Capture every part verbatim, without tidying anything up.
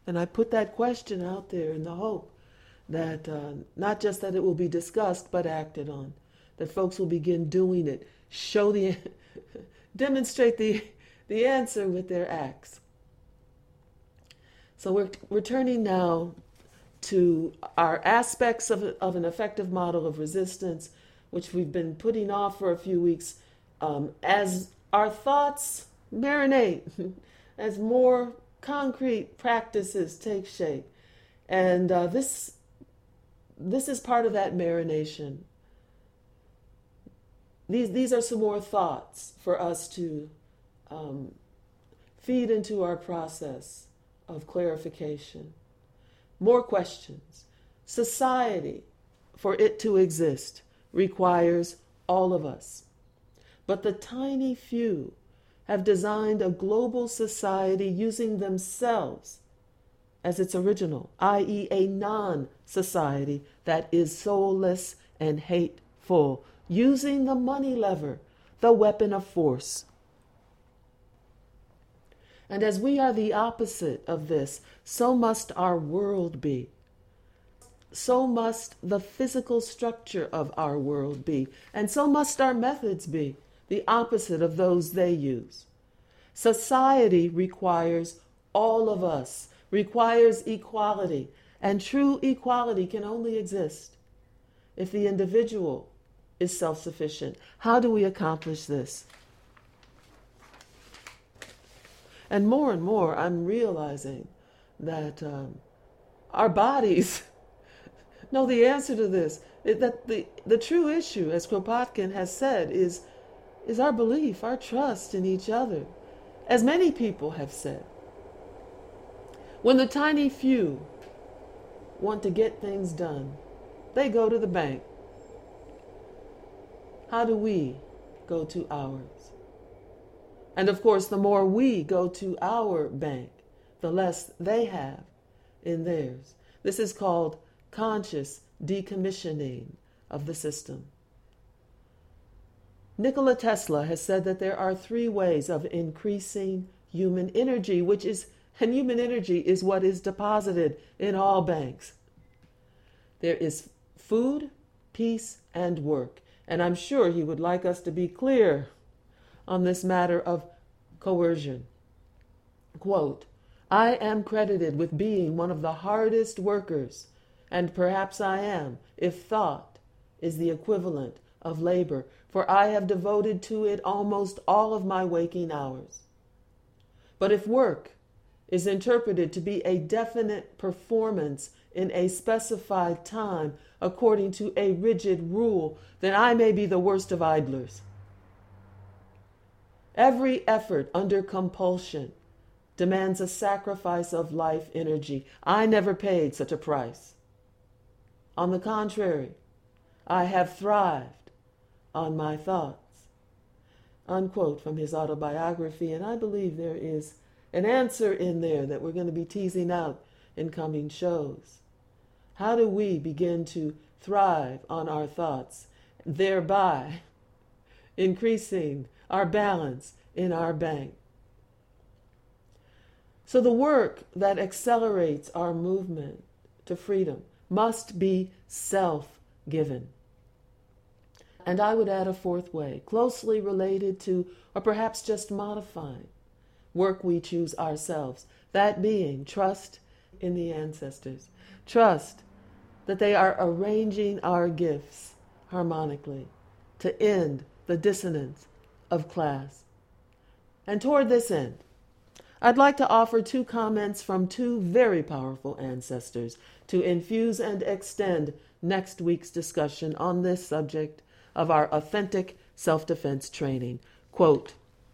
And I put that question out there in the hope that uh, not just that it will be discussed, but acted on. That folks will begin doing it, show the, demonstrate the, the answer with their acts. So we're returning now to our aspects of, of an effective model of resistance, which we've been putting off for a few weeks, um, as our thoughts marinate, as more concrete practices take shape. And uh, this, this is part of that marination. These, these are some more thoughts for us to um, feed into our process of clarification. More questions. Society, for it to exist, requires all of us. But the tiny few have designed a global society using themselves as its original, that is a non-society that is soulless and hateful, using the money lever, the weapon of force. And as we are the opposite of this, so must our world be. So must the physical structure of our world be. And so must our methods be, the opposite of those they use. Society requires all of us, requires equality. And true equality can only exist if the individual is self-sufficient. How do we accomplish this? And more and more, I'm realizing that um, our bodies know the answer to this. It, that the, the true issue, as Kropotkin has said, is, is our belief, our trust in each other. As many people have said, when the tiny few want to get things done, they go to the bank. How do we go to ours? And of course, the more we go to our bank, the less they have in theirs. This is called conscious decommissioning of the system. Nikola Tesla has said that there are three ways of increasing human energy, which is, and human energy is what is deposited in all banks. There is food, peace, and work. And I'm sure he would like us to be clear on this matter of coercion. Quote, I am credited with being one of the hardest workers, and perhaps I am, if thought is the equivalent of labor, for I have devoted to it almost all of my waking hours. But if work is interpreted to be a definite performance in a specified time according to a rigid rule, then I may be the worst of idlers. Every effort under compulsion demands a sacrifice of life energy. I never paid such a price. On the contrary, I have thrived on my thoughts. Unquote from his autobiography, and I believe there is an answer in there that we're going to be teasing out in coming shows. How do we begin to thrive on our thoughts, thereby increasing our balance in our bank? So the work that accelerates our movement to freedom must be self-given. And I would add a fourth way, closely related to, or perhaps just modifying, work we choose ourselves. That being trust in the ancestors. Trust that they are arranging our gifts harmonically to end the dissonance of class. And toward this end, I'd like to offer two comments from two very powerful ancestors to infuse and extend next week's discussion on this subject of our authentic self-defense training. Quote,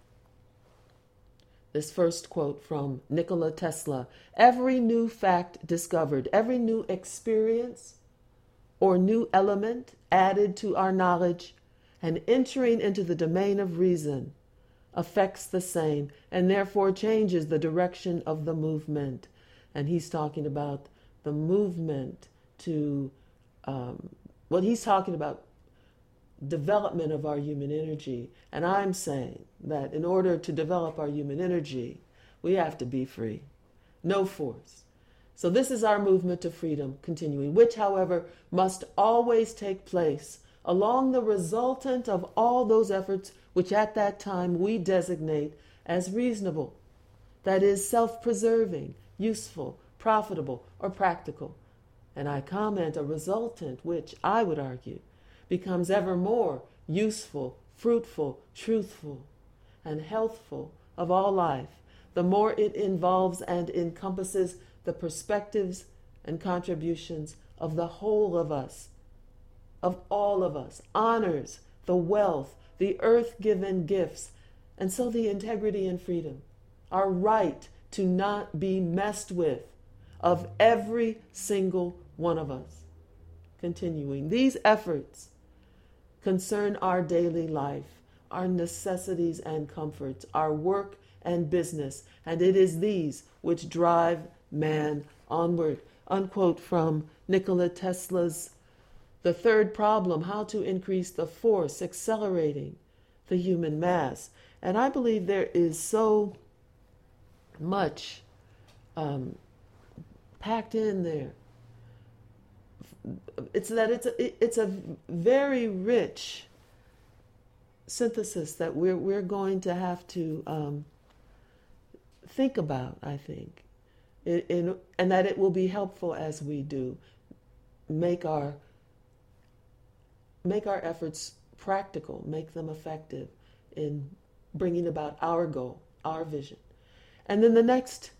this first quote from Nikola Tesla, every new fact discovered, every new experience or new element added to our knowledge and entering into the domain of reason affects the same and therefore changes the direction of the movement. And he's talking about the movement to, um, well, he's talking about development of our human energy. And I'm saying that in order to develop our human energy, we have to be free. No force. So this is our movement to freedom, continuing, which, however, must always take place along the resultant of all those efforts which at that time we designate as reasonable, that is, self-preserving, useful, profitable, or practical. And I comment a resultant which, I would argue, becomes ever more useful, fruitful, truthful, and healthful of all life, the more it involves and encompasses the perspectives and contributions of the whole of us, of all of us, honors the wealth, the earth-given gifts, and so the integrity and freedom, our right to not be messed with, of every single one of us. Continuing, these efforts concern our daily life, our necessities and comforts, our work and business, and it is these which drive man onward. Unquote from Nikola Tesla's The Third Problem, How to Increase the Force Accelerating the Human Mass. And I believe there is so much um, packed in there. It's that it's a, it's a very rich synthesis that we're we're going to have to um, think about, I think, in, in, and that it will be helpful as we do make our make our efforts practical, make them effective in bringing about our goal, our vision. And then the next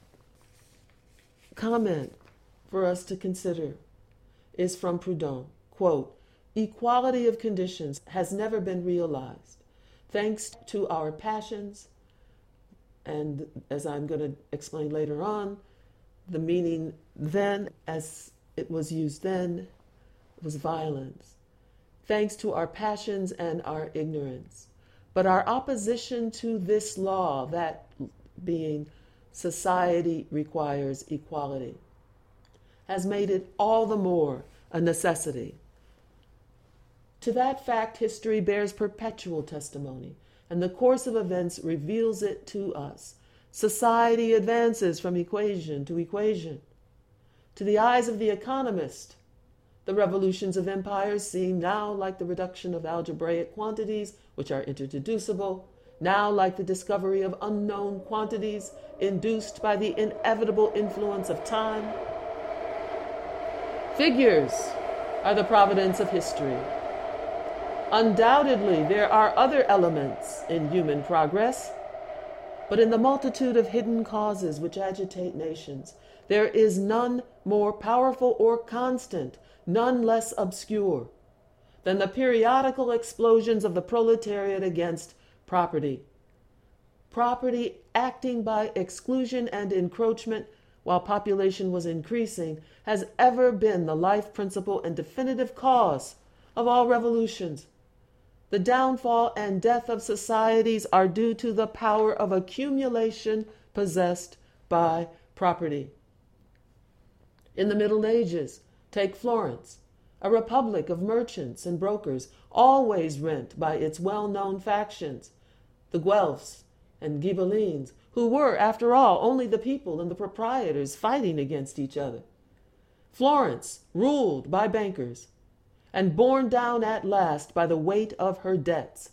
comment for us to consider is from Proudhon, quote, "Equality of conditions has never been realized, thanks to our passions," and as I'm going to explain later on, the meaning then, as it was used then, was violence, thanks to our passions and our ignorance. But our opposition to this law, that being society requires equality, has made it all the more a necessity. To that fact, history bears perpetual testimony, and the course of events reveals it to us. Society advances from equation to equation. To the eyes of the economist, the revolutions of empires seem now like the reduction of algebraic quantities, which are introducible, now like the discovery of unknown quantities induced by the inevitable influence of time. Figures are the providence of history. Undoubtedly, there are other elements in human progress, but in the multitude of hidden causes which agitate nations, there is none more powerful or constant, none less obscure, than the periodical explosions of the proletariat against property. Property acting by exclusion and encroachment while population was increasing has ever been the life principle and definitive cause of all revolutions. The downfall and death of societies are due to the power of accumulation possessed by property. In the Middle Ages, take Florence, a republic of merchants and brokers, always rent by its well-known factions, the Guelphs and Ghibellines, who were, after all, only the people and the proprietors fighting against each other. Florence, ruled by bankers, and borne down at last by the weight of her debts.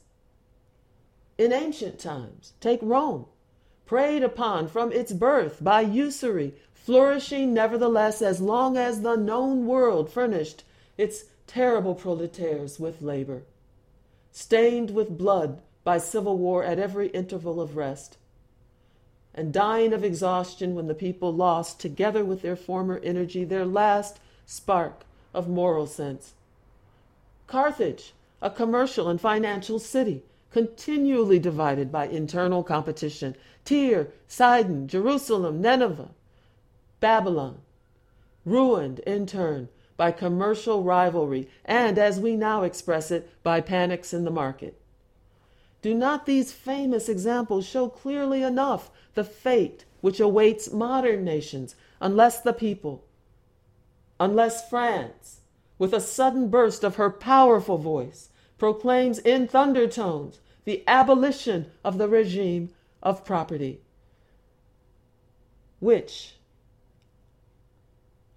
In ancient times, take Rome, preyed upon from its birth by usury, flourishing nevertheless as long as the known world furnished its terrible proletaires with labor, stained with blood by civil war at every interval of rest, and dying of exhaustion when the people lost, together with their former energy, their last spark of moral sense. Carthage, a commercial and financial city, continually divided by internal competition. Tyre, Sidon, Jerusalem, Nineveh, Babylon, ruined in turn by commercial rivalry and, as we now express it, by panics in the market. Do not these famous examples show clearly enough the fate which awaits modern nations unless the people, unless France, with a sudden burst of her powerful voice, proclaims in thunder tones the abolition of the regime of property, which,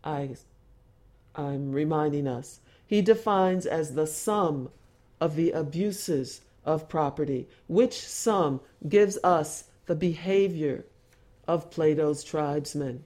I, I'm reminding us, he defines as the sum of the abuses of property, which sum gives us the behavior of Plato's tribesmen.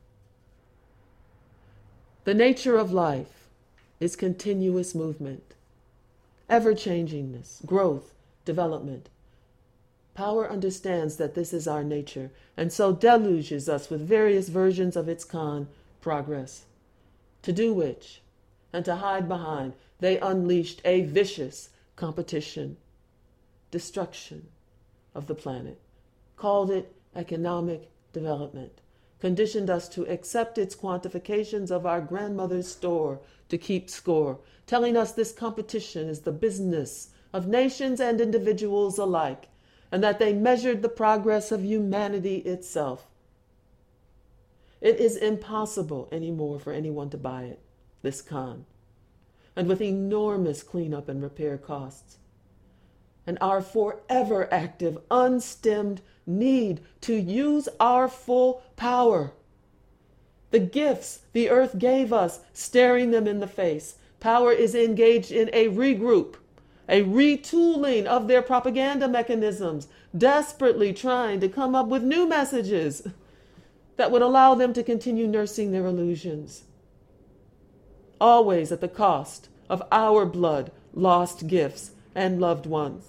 The nature of life is continuous movement, ever-changingness, growth, development. Power understands that this is our nature, and so deluges us with various versions of its con, progress, to do which, and to hide behind, they unleashed a vicious competition, destruction of the planet, called it economic development, conditioned us to accept its quantifications of our grandmother's store to keep score, telling us this competition is the business of nations and individuals alike, and that they measured the progress of humanity itself. It is impossible anymore for anyone to buy it, this con, and with enormous cleanup and repair costs, and our forever active, unstemmed need to use our full power. The gifts the earth gave us, staring them in the face. Power is engaged in a regroup, a retooling of their propaganda mechanisms, desperately trying to come up with new messages that would allow them to continue nursing their illusions. Always at the cost of our blood, lost gifts, and loved ones.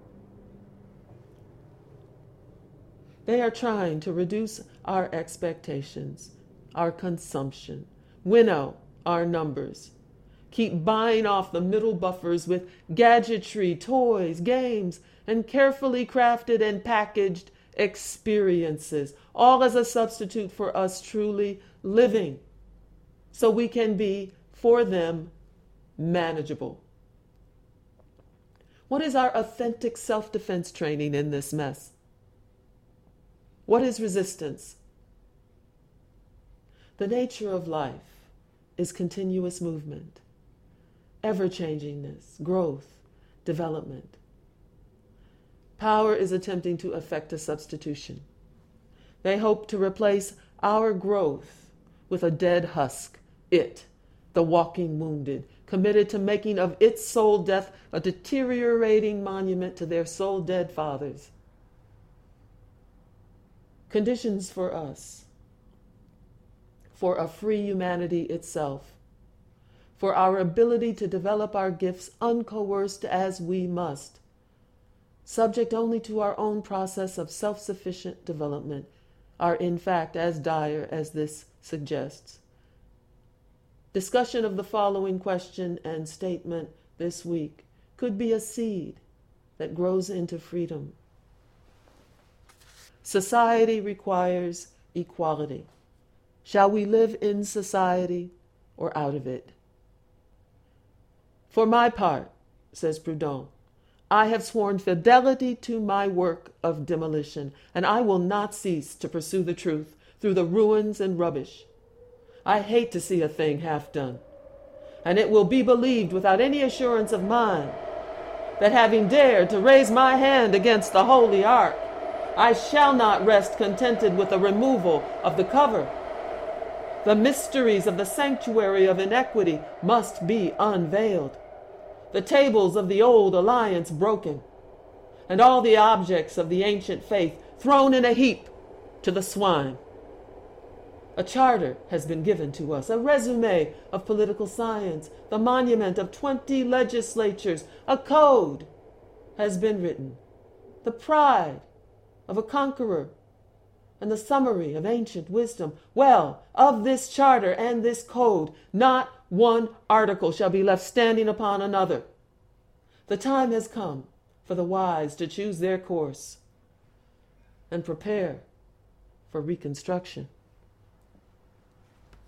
They are trying to reduce our expectations, our consumption, winnow our numbers, keep buying off the middle buffers with gadgetry, toys, games, and carefully crafted and packaged experiences, all as a substitute for us truly living, so we can be, for them, manageable. What is our authentic self-defense training in this mess? What is resistance? The nature of life is continuous movement, ever-changingness, growth, development. Power is attempting to effect a substitution. They hope to replace our growth with a dead husk, it, the walking wounded, committed to making of its soul death a deteriorating monument to their soul dead fathers. Conditions for us, for a free humanity itself, for our ability to develop our gifts uncoerced as we must, subject only to our own process of self-sufficient development, are in fact as dire as this suggests. Discussion of the following question and statement this week could be a seed that grows into freedom. Society requires equality. Shall we live in society or out of it? For my part, says Proudhon, I have sworn fidelity to my work of demolition, and I will not cease to pursue the truth through the ruins and rubbish. I hate to see a thing half done, and it will be believed without any assurance of mine that having dared to raise my hand against the holy ark, I shall not rest contented with the removal of the cover. The mysteries of the sanctuary of iniquity must be unveiled, the tables of the old alliance broken, and all the objects of the ancient faith thrown in a heap to the swine. A charter has been given to us, a resume of political science, the monument of twenty legislatures. A code has been written, the pride of a conqueror, and the summary of ancient wisdom. Well, of this charter and this code, not one article shall be left standing upon another. The time has come for the wise to choose their course and prepare for reconstruction.